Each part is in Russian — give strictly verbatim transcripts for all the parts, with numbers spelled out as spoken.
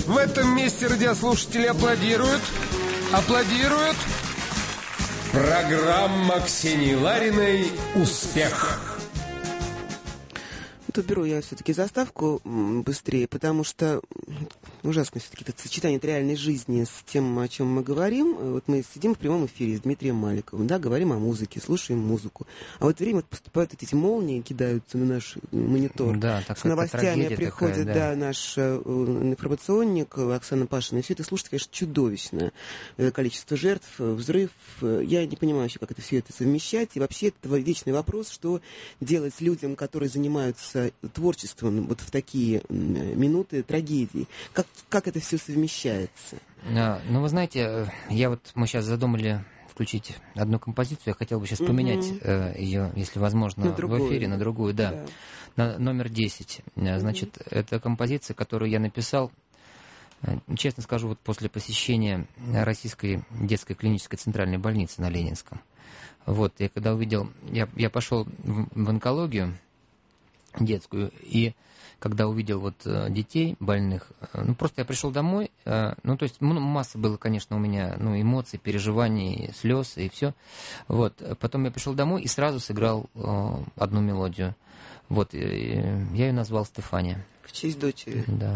В этом месте радиослушатели аплодируют. Аплодируют. Программа Ксении Лариной «Успех». Вот уберу я все-таки заставку быстрее, потому что ужасно все-таки это сочетание реальной жизни с тем, о чем мы говорим. Вот мы сидим в прямом эфире с Дмитрием Маликовым, да, говорим о музыке, слушаем музыку. А в это время вот поступают вот эти молнии, кидаются на наш монитор. Да, с новостями приходит, такая, да. да, наш э, информационник Оксана Пашина. И все это слушать, конечно, чудовищное количество жертв, взрыв. Я не понимаю вообще, как это все это совмещать. И вообще это вечный вопрос, что делать с людям, которые занимаются творчеством вот в такие минуты трагедии. Как, как это все совмещается? А, ну, вы знаете, я вот, мы сейчас задумали включить одну композицию, я хотел бы сейчас поменять угу. э, ее, если возможно, в эфире на другую, да, да. на номер десять. Значит, угу. это композиция, которую я написал, честно скажу, вот после посещения Российской детской клинической центральной больницы на Ленинском. Вот, я когда увидел, я, я пошел в, в онкологию детскую, и когда увидел вот детей больных, ну, просто я пришел домой, ну, то есть масса было, конечно, у меня, ну, эмоций, переживаний, слез и все, вот, потом я пришел домой и сразу сыграл одну мелодию, вот, я ее назвал «Стефания». В честь дочери. Да.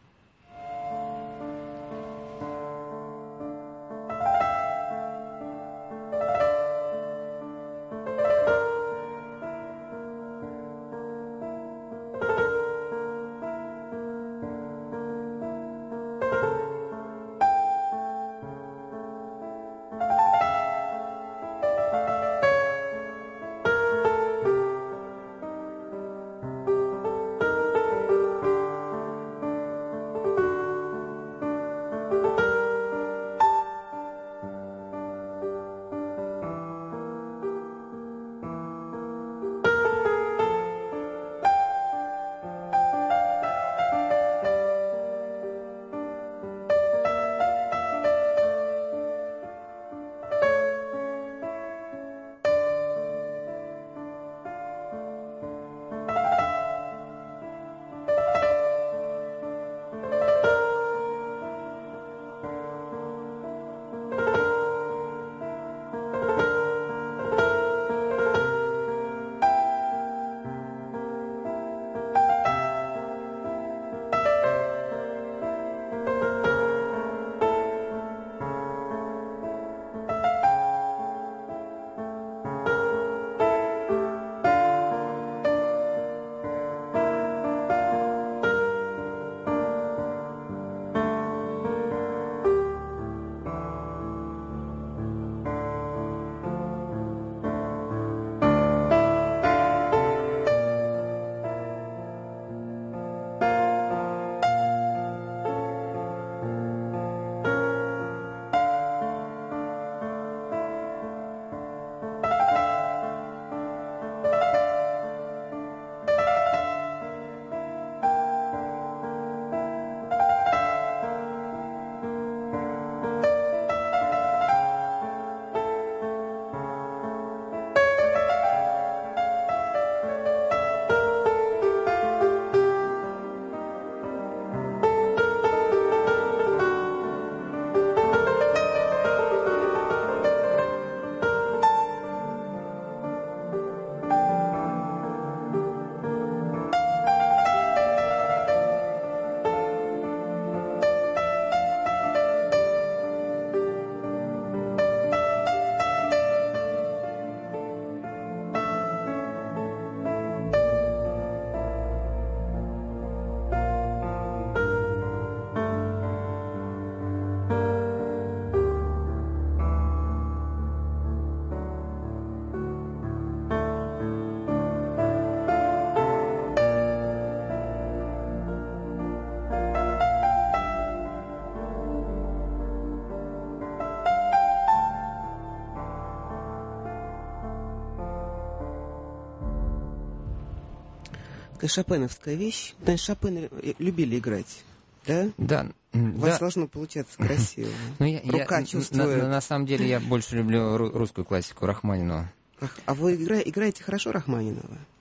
Такая шопеновская вещь. Знаешь, Шопена любили играть, да? Да. У вас да. должно получаться красиво. Ну, я, Рука я, чувствует. На, на, на самом деле я больше люблю русскую классику Рахманинова. А вы игра, играете хорошо Рахманинова?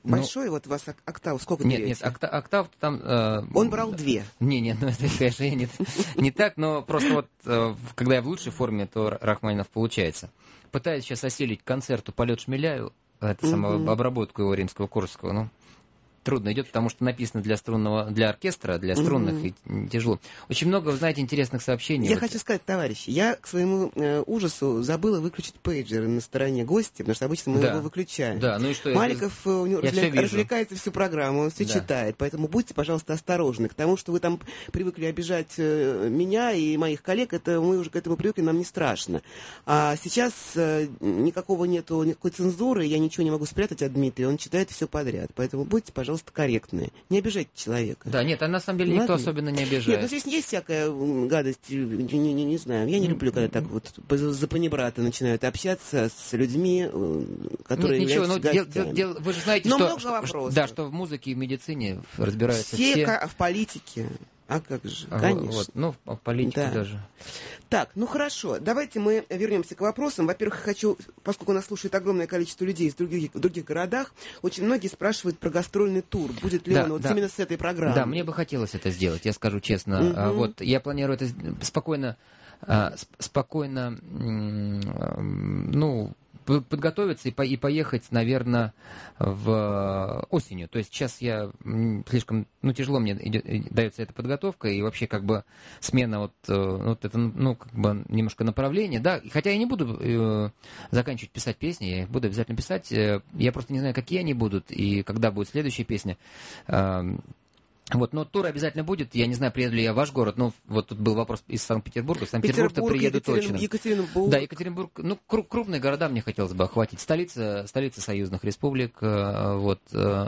большой, ну, вот у вас октав, сколько нет, берете? Нет, октав, октав там... Э, Он брал две. Не, нет, ну это, конечно, не, не так, но просто вот, э, когда я в лучшей форме, то Рахманинов получается. Пытаюсь сейчас осилить концерту «Полет Шмеляю», это mm-hmm. самую обработку его римского-корсакова, ну, трудно идет, потому что написано для струнного, для оркестра, для струнных, mm-hmm. и тяжело. Очень много, вы знаете, интересных сообщений. Я вот. хочу сказать, товарищи, я к своему э, ужасу забыла выключить пейджер на стороне гостя, потому что обычно мы да. его выключаем. Да, ну и что? Маликов я, я развлек, развлекается всю программу, он все да. читает, поэтому будьте, пожалуйста, осторожны. К тому, что вы там привыкли обижать э, меня и моих коллег, это мы уже к этому привыкли, нам не страшно. А сейчас э, никакого нету, никакой цензуры, я ничего не могу спрятать от Дмитрия, он читает все подряд. Поэтому будьте, пожалуйста, корректные. Не обижайте человека. Да, нет, а на самом деле никто Ладно? особенно не обижает. Нет, ну здесь есть всякая гадость, не, не, не, не знаю. Я не люблю, когда так вот за панибрата начинают общаться с людьми, которые нет, являются ничего, ну, дел, дел, вы же знаете, Но что, много вопросов. Да, что в музыке и в медицине разбираются все. все. А в политике. А как же, а, конечно. Вот, ну, в политике да. даже. Так, ну хорошо, давайте мы вернемся к вопросам. Во-первых, хочу, поскольку нас слушает огромное количество людей из других, в других городах, очень многие спрашивают про гастрольный тур. Будет ли да, он вот да. именно с этой программы? Да, мне бы хотелось это сделать, я скажу честно. Угу. Вот, я планирую это спокойно, спокойно, ну... подготовиться и, по, и поехать, наверное, в осенью. То есть сейчас я слишком, ну, тяжело мне идет, дается эта подготовка, и вообще как бы смена вот, вот это, ну, как бы немножко направления, да, хотя я не буду э, заканчивать писать песни, я их буду обязательно писать, э, я просто не знаю, какие они будут, и когда будет следующая песня. Э, Вот, но тур обязательно будет. Я не знаю, приеду ли я в ваш город. Но вот тут был вопрос из Санкт-Петербурга. В Санкт-Петербург-то приеду Екатерин... точно. Екатеринбург. Да, Екатеринбург. Ну, кру- крупные города мне хотелось бы охватить. Столица, столица союзных республик. Вот,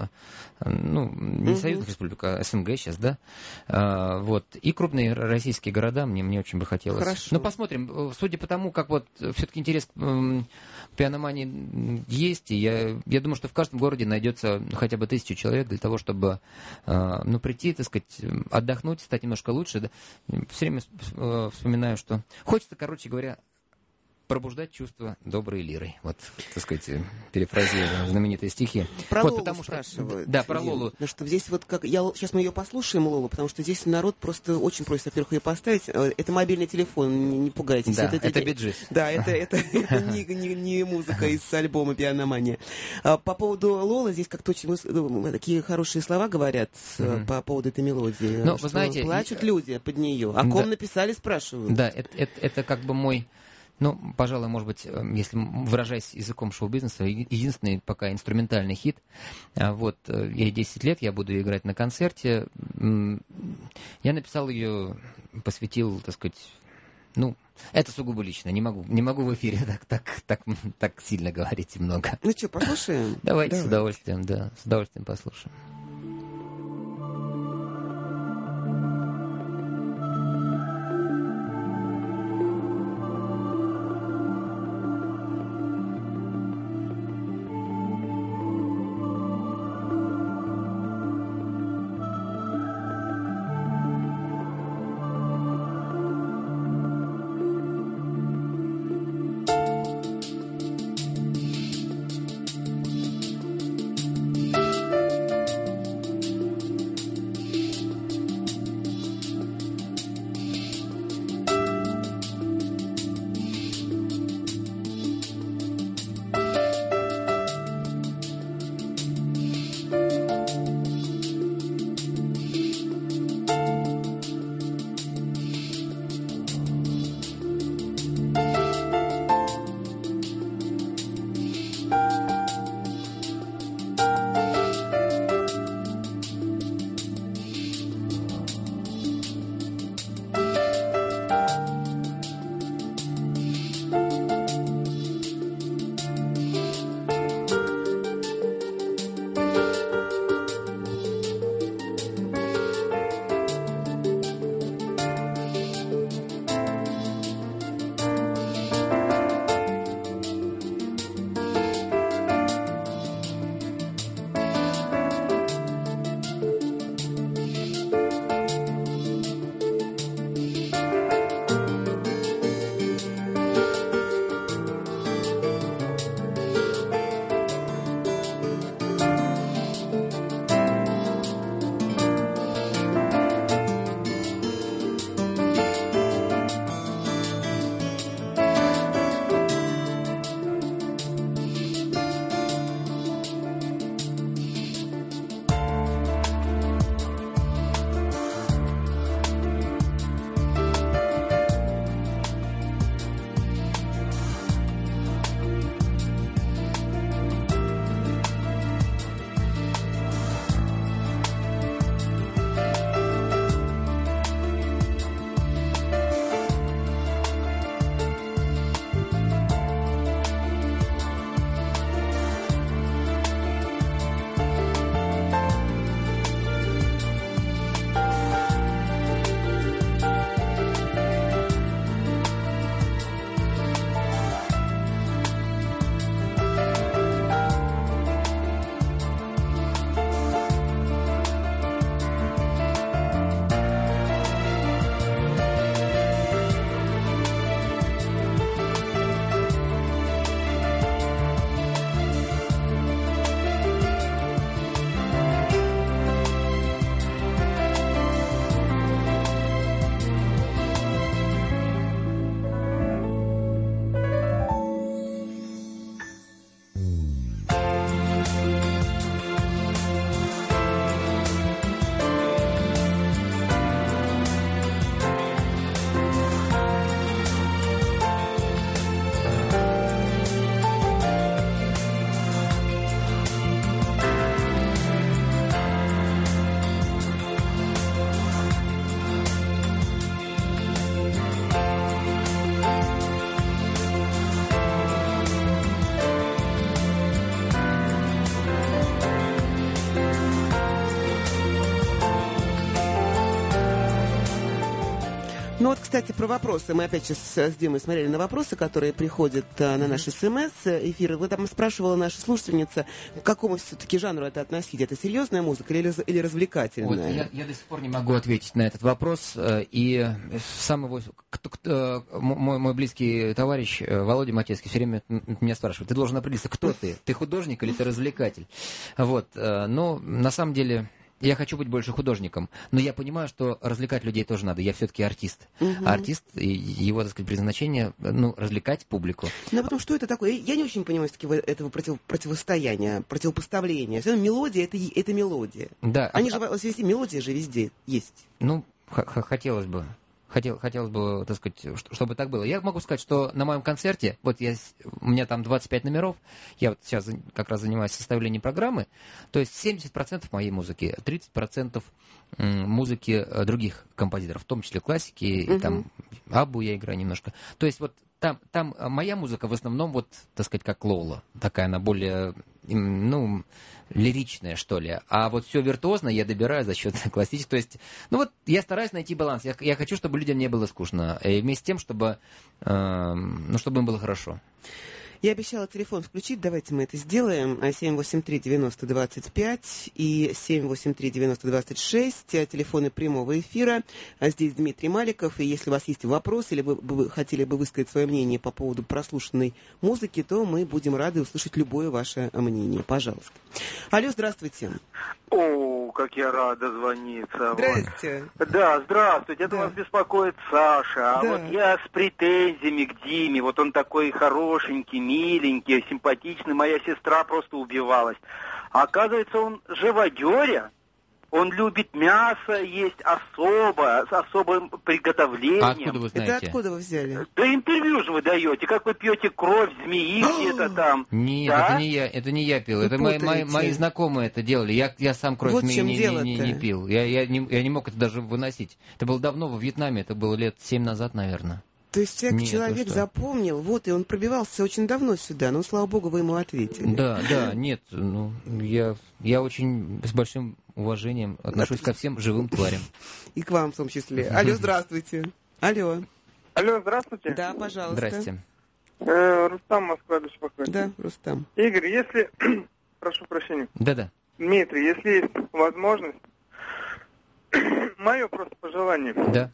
ну, не угу. союзных республик, а СНГ сейчас, да. Вот. И крупные российские города мне, мне очень бы хотелось. Хорошо. Но посмотрим. Судя по тому, как вот все-таки интерес к пианомании есть. И я, я думаю, что в каждом городе найдется хотя бы тысячу человек для того, чтобы, ну, прийти, так сказать, отдохнуть, стать немножко лучше. Да. Все время вспоминаю, что хочется, короче говоря, пробуждать чувства доброй лирой. Вот, так сказать, перефразируя знаменитые стихи. Про вот, Лолу потому спрашивают. Что, да, про Лолу. Потому что здесь вот как... Я, сейчас мы ее послушаем, Лолу, потому что здесь народ просто очень просит, во-первых, ее поставить. Это мобильный телефон, не, не пугайтесь. Да, это, это, это биджис. Да, это, это, это не, не, не музыка из альбома «Пианомания». По поводу Лолы, здесь как-то очень такие хорошие слова говорят mm-hmm. по поводу этой мелодии. Но, вы знаете, плачут люди под нее. О ком да. написали, спрашивают. Да, это, это, это как бы мой... Ну, пожалуй, может быть, если выражаясь языком шоу-бизнеса, единственный пока инструментальный хит. Вот, ей десять лет, я буду играть на концерте. Я написал ее, посвятил, так сказать, ну, это сугубо лично. Не могу, не могу в эфире так, так, так, так сильно говорить и много. Ну что, послушаем? Давайте, Давай. с удовольствием, да, с удовольствием послушаем. Ну вот, кстати, про вопросы. Мы опять сейчас с Димой смотрели на вопросы, которые приходят а, на наш СМС-эфир. Вы там спрашивала наша слушательница, к какому все-таки жанру это относить? Это серьезная музыка или, или развлекательная? Вот, я, я до сих пор не могу ответить на этот вопрос. И сам его, кто, кто, мой, мой близкий товарищ Володя Матецкий все время меня спрашивает, ты должен определиться, кто ты? Ты художник или ты развлекатель? Вот. Но на самом деле... Я хочу быть больше художником, но я понимаю, что развлекать людей тоже надо. Я все-таки артист. Uh-huh. А артист, его, так сказать, предназначение, ну, развлекать публику. Ну, а потом, что это такое? Я не очень понимаю все-таки этого против, противостояния, противопоставления. Все равно мелодия это, — это мелодия. Да. Они а, же, везде, мелодия же везде есть. Ну, х- хотелось бы. Хотел, хотелось бы, так сказать, чтобы так было. Я могу сказать, что на моем концерте, вот я, у меня там двадцать пять номеров, я вот сейчас как раз занимаюсь составлением программы, то есть семьдесят процентов моей музыки, тридцать процентов музыки других композиторов, в том числе классики, uh-huh. и там Аббу я играю немножко. То есть вот там, там моя музыка в основном, вот, так сказать, как Лола, такая она более, ну, лиричная, что ли. А вот все виртуозно я добираю за счет классического. То есть, ну вот, я стараюсь найти баланс. Я, я хочу, чтобы людям не было скучно. И вместе с тем, чтобы, э, ну, чтобы им было хорошо. Я обещала телефон включить, давайте мы это сделаем. семь восемь три девяносто двадцать пять и семь восемь три девяносто двадцать шесть. Телефоны прямого эфира. А здесь Дмитрий Маликов. И если у вас есть вопрос, или вы, вы хотели бы высказать свое мнение по поводу прослушанной музыки, то мы будем рады услышать любое ваше мнение. Пожалуйста. Алло, здравствуйте. О, как я рад дозвониться. Здравствуйте. Вот. Да, здравствуйте. Это да. Вас беспокоит Саша. А да. вот я с претензиями к Диме. Вот он такой хорошенький, миленький, симпатичный. Моя сестра просто убивалась. А оказывается, он живодеря. Он любит мясо есть особо, с особым приготовлением. А откуда вы знаете? Это откуда вы взяли? Да интервью же вы даете. Как вы пьете кровь змеи где-то там. Нет, да? это не я, это не я пил. Вы это мои, мои, мои знакомые это делали. Я, я сам кровь вот змеи не, не, не, не пил. Я, я, не, я не мог это даже выносить. Это было давно, во Вьетнаме. Это было лет семь назад, наверное. То есть человек, Нет, человек запомнил, вот, и он пробивался очень давно сюда, но, слава богу, вы ему ответили. Да, да, нет, ну, я, я очень с большим уважением отношусь ко всем живым тварям. И к вам в том числе. Алло, здравствуйте. Алло. Алло, здравствуйте. Да, пожалуйста. Здрасте. Э, Рустам, Москва, беспокоит. Да, Рустам. Игорь, если... Прошу прощения. Да-да. Дмитрий, если есть возможность, мое просто пожелание. Да.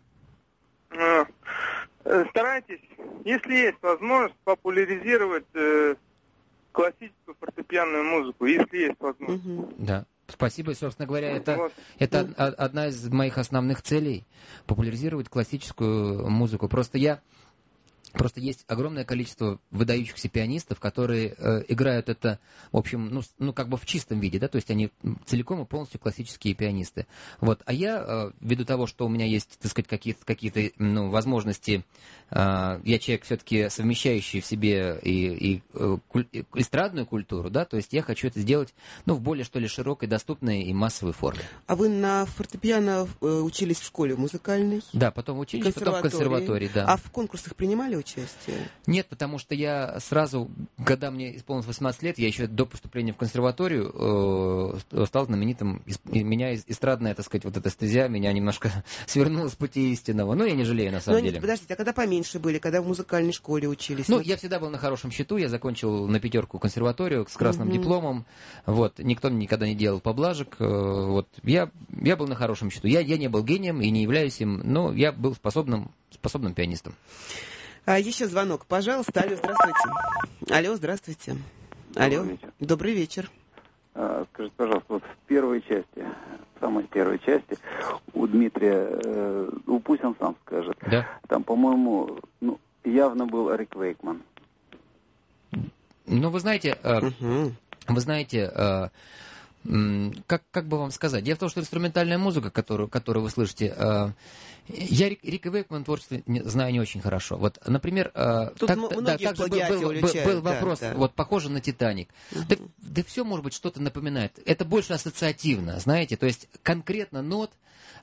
Старайтесь, если есть возможность, популяризировать э, классическую фортепианную музыку, если есть возможность. Угу. Да. Спасибо, и, собственно говоря, это, вот. это ну. одна из моих основных целей — популяризировать классическую музыку. Просто я... Просто есть огромное количество выдающихся пианистов, которые э, играют это, в общем, ну, ну, как бы в чистом виде, да, то есть они целиком и полностью классические пианисты. Вот. А я, э, ввиду того, что у меня есть, так сказать, какие-то, какие-то ну, возможности, э, я человек все-таки совмещающий в себе и, и, э, куль, и эстрадную культуру, да, то есть я хочу это сделать, ну, в более, что ли, широкой, доступной и массовой форме. А вы на фортепиано э, учились в школе музыкальной? Да, потом учились, потом в консерватории, да. А в конкурсах принимали участие? Нет, потому что я сразу, когда мне исполнилось восемнадцать лет, я еще до поступления в консерваторию э, стал знаменитым. Меня эстрадная, так сказать, вот эта стезя меня немножко свернула с пути истинного. Но я не жалею, на самом Но, деле. Подождите, а когда поменьше были, когда в музыкальной школе учились? Ну, я всегда был на хорошем счету, я закончил на пятерку консерваторию с красным угу. дипломом. Вот, никто мне никогда не делал поблажек. Вот, я, я был на хорошем счету. Я, я не был гением и не являюсь им, но я был способным, способным пианистом. А еще звонок, пожалуйста. Алло, здравствуйте. Алло, здравствуйте. Алло, добрый вечер. Добрый вечер. А, скажите, пожалуйста, вот в первой части, в самой первой части у Дмитрия, э, ну, пусть он сам скажет, да? Там, по-моему, ну, явно был Рик Вейкман. Ну, вы знаете, э, угу. вы знаете... Э, Как, как бы вам сказать? Дело в том, что инструментальная музыка, которую, которую вы слышите, э, я Рик, Рика Вейкмана творчество не, знаю не очень хорошо. Вот, например, э, Тут так, м- да, также был, был, был, был вопрос, да, да. вот похоже на «Титаник». Uh-huh. Да, да все, может быть, что-то напоминает. Это больше ассоциативно, знаете, то есть конкретно нот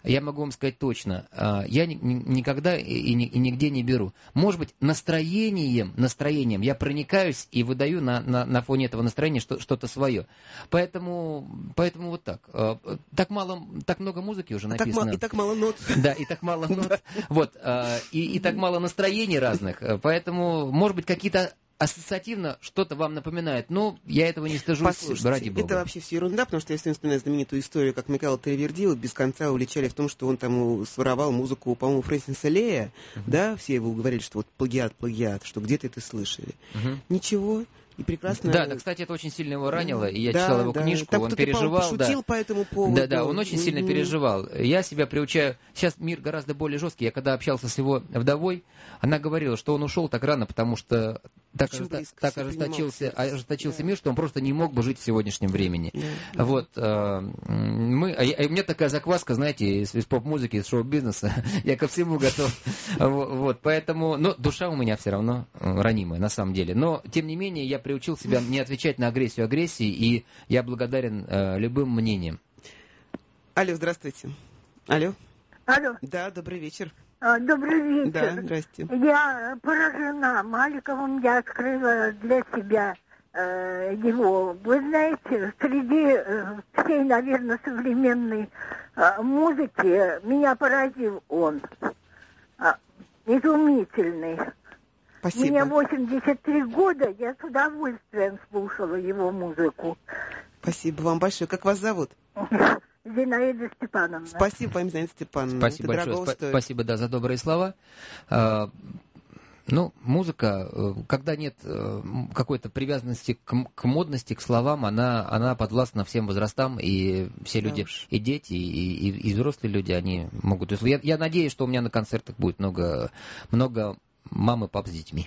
я могу вам сказать точно, я ни, ни, никогда и, и нигде не беру. Может быть, настроением, настроением я проникаюсь и выдаю на, на, на фоне этого настроения что, что-то свое. Поэтому, поэтому вот так. Так мало, так много музыки уже написано. Так, и так мало нот. Да, и так мало нот. Вот, и, и так мало настроений разных. Поэтому, может быть, какие-то ассоциативно что-то вам напоминает, но я этого не стыжусь, Послушайте, ради бога. Это вообще все ерунда, потому что если я вспоминаю знаменитую историю, как Микаэль Тавердио без конца уличали в том, что он там своровал музыку, по-моему, Фрэнсиса Лея, uh-huh. да, все его говорили, что вот плагиат, плагиат, что где-то это слышали. Uh-huh. Ничего. И прекрасно... Да, да, кстати, это очень сильно его ранило, и я да, читал его да. книжку, так, он переживал. Пошутил да. по этому поводу. Да, да, он очень mm-hmm. сильно переживал. Я себя приучаю... Сейчас мир гораздо более жесткий. Я когда общался с его вдовой, она говорила, что он ушел так рано, потому что так, ожесто... так ожесточился, ожесточился да. мир, что он просто не мог бы жить в сегодняшнем времени. Да, вот. Да. Мы... А у меня такая закваска, знаете, из, из поп-музыки, из шоу-бизнеса. Я ко всему готов. Вот, поэтому... Но душа у меня все равно ранимая, на самом деле. Но, тем не менее, я приучил себя не отвечать на агрессию агрессии, и я благодарен э, любым мнениям. Алло, здравствуйте. Алло. Алло. Да, добрый вечер. А, добрый вечер. Да, здрасте. Я поражена Маликовым, я открыла для себя э, его. Вы знаете, среди э, всей, наверное, современной э, музыки меня поразил он. Э, изумительный. Спасибо. Мне восемьдесят три года, я с удовольствием слушала его музыку. Спасибо вам большое. Как вас зовут? Зинаида Степановна. Спасибо вам, Зинаида Степановна. Спасибо Это большое. Спа- спасибо, да, за добрые слова. А, ну, музыка, когда нет какой-то привязанности к, к модности, к словам, она, она подвластна всем возрастам, и все да люди, уж. и дети, и, и, и взрослые люди, они могут... Я, я надеюсь, что у меня на концертах будет много... много мамы, пап с детьми.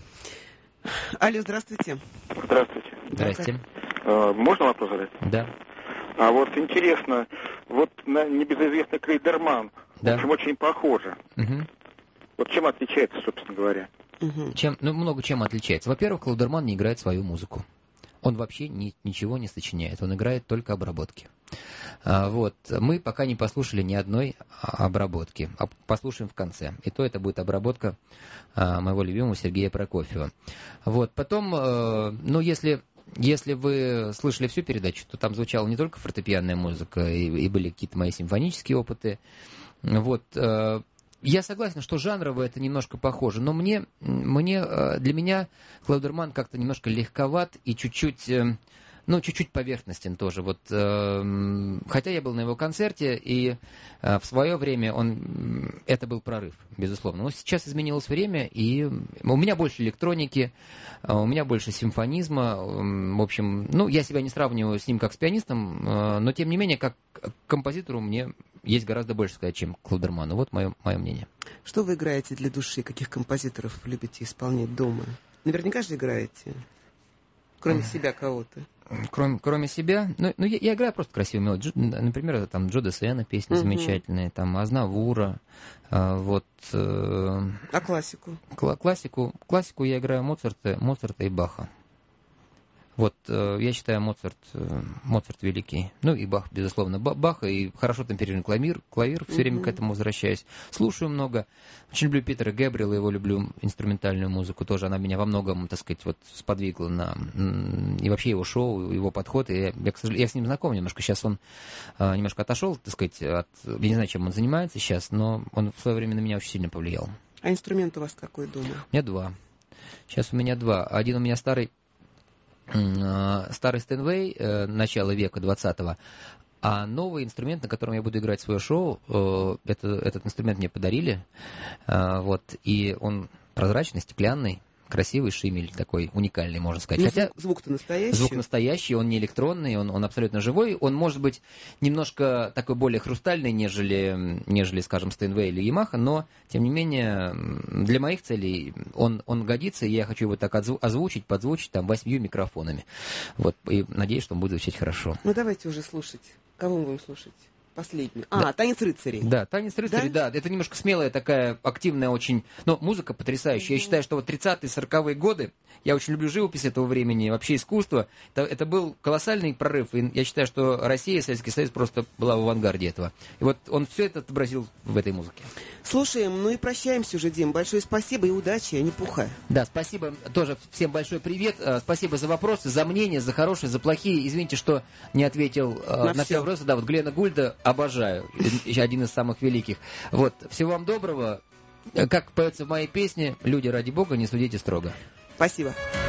Алло, здравствуйте. Здравствуйте. Здрасте. А, можно вопрос задать? Да. А вот интересно, вот на небезызвестный Клейдерман, да. в общем, очень похоже. Угу. Вот чем отличается, собственно говоря? Угу. Чем, ну, много чем отличается. Во-первых, Клейдерман не играет свою музыку. Он вообще ни, ничего не сочиняет, он играет только обработки. А, вот. Мы пока не послушали ни одной обработки. А послушаем в конце. И то это будет обработка а, моего любимого Сергея Прокофьева. Вот. Потом, а, ну, если, если вы слышали всю передачу, то там звучала не только фортепианная музыка, и, и были какие-то мои симфонические опыты. Вот. А, я согласен, что жанрово это немножко похоже, но мне, мне, для меня Клейдерман как-то немножко легковат и чуть-чуть, ну, чуть-чуть поверхностен тоже. Вот, хотя я был на его концерте, и в свое время он, это был прорыв, безусловно. Но сейчас изменилось время, и у меня больше электроники, у меня больше симфонизма. В общем, ну, я себя не сравниваю с ним как с пианистом, но тем не менее, как композитору мне есть гораздо больше сказать, чем Клейдерману. Вот мое, мое мнение. Что вы играете для души? Каких композиторов любите исполнять дома? Наверняка же играете. Кроме себя кого-то. Кроме, кроме себя, ну, ну я, я играю просто красивые мелодии. Например, там Джо Дассена песни uh-huh. замечательные, там Азнавура, э, вот. Э, а классику? Кла- классику, классику я играю Моцарта, Моцарта и Баха. Вот, э, я считаю, Моцарт, э, Моцарт великий. Ну, и Бах, безусловно. Бах, и хорошо там переигран клавир, клавир, все mm-hmm. время к этому возвращаюсь. Слушаю много. Очень люблю Питера Гэбриэла, его люблю инструментальную музыку тоже. Она меня во многом, так сказать, вот сподвигла на... И вообще его шоу, его подход. И я, я, к сожалению, я с ним знаком немножко. Сейчас он э, немножко отошел, так сказать, от... Я не знаю, чем он занимается сейчас, но он в свое время на меня очень сильно повлиял. А инструмент у вас какой дома? У меня два. Сейчас у меня два. Один у меня старый... старый Стэнвей э, начала века двадцатого, а новый инструмент, на котором я буду играть свое шоу, э, это, этот инструмент мне подарили, э, вот, и он прозрачный, стеклянный, красивый шимель, такой уникальный, можно сказать. Ну, Хотя звук-то настоящий. Звук настоящий, он не электронный, он, он абсолютно живой. Он может быть немножко такой более хрустальный, нежели, нежели скажем, Стейнвей или Ямаха, но, тем не менее, для моих целей он, он годится, и я хочу его так озвучить, подзвучить там восьмью микрофонами. Вот, и надеюсь, что он будет звучать хорошо. Ну, давайте уже слушать. Кого мы будем слушать? Последний. А, да. «Танец рыцарей». Да, «Танец рыцарей», да? да. Это немножко смелая такая, активная очень... Но музыка потрясающая. Mm-hmm. Я считаю, что вот тридцатые, сороковые годы, я очень люблю живопись этого времени, вообще искусство. Это, это был колоссальный прорыв. И я считаю, что Россия, Советский Союз просто была в авангарде этого. И вот он все это отобразил в этой музыке. Слушаем, ну и прощаемся уже, Дим. Большое спасибо и удачи, а не пуха. Да, спасибо. Тоже всем большой привет. Спасибо за вопросы, за мнения, за хорошие, за плохие. Извините, что не ответил на, на все вопросы. Да, вот Глена Гульда обожаю. Один из самых великих. Вот. Всего вам доброго. Как поется в моей песне, люди, ради бога, не судите строго. Спасибо.